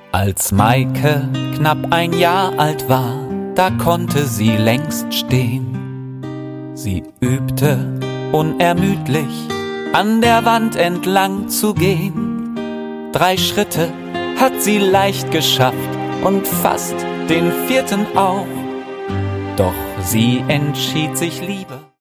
Als Maike knapp ein Jahr alt war, da konnte sie längst stehen. Sie übte unermüdlich, an der Wand entlang zu gehen. 3 Schritte hat sie leicht geschafft und fast den 4. auch. Doch sie entschied sich lieber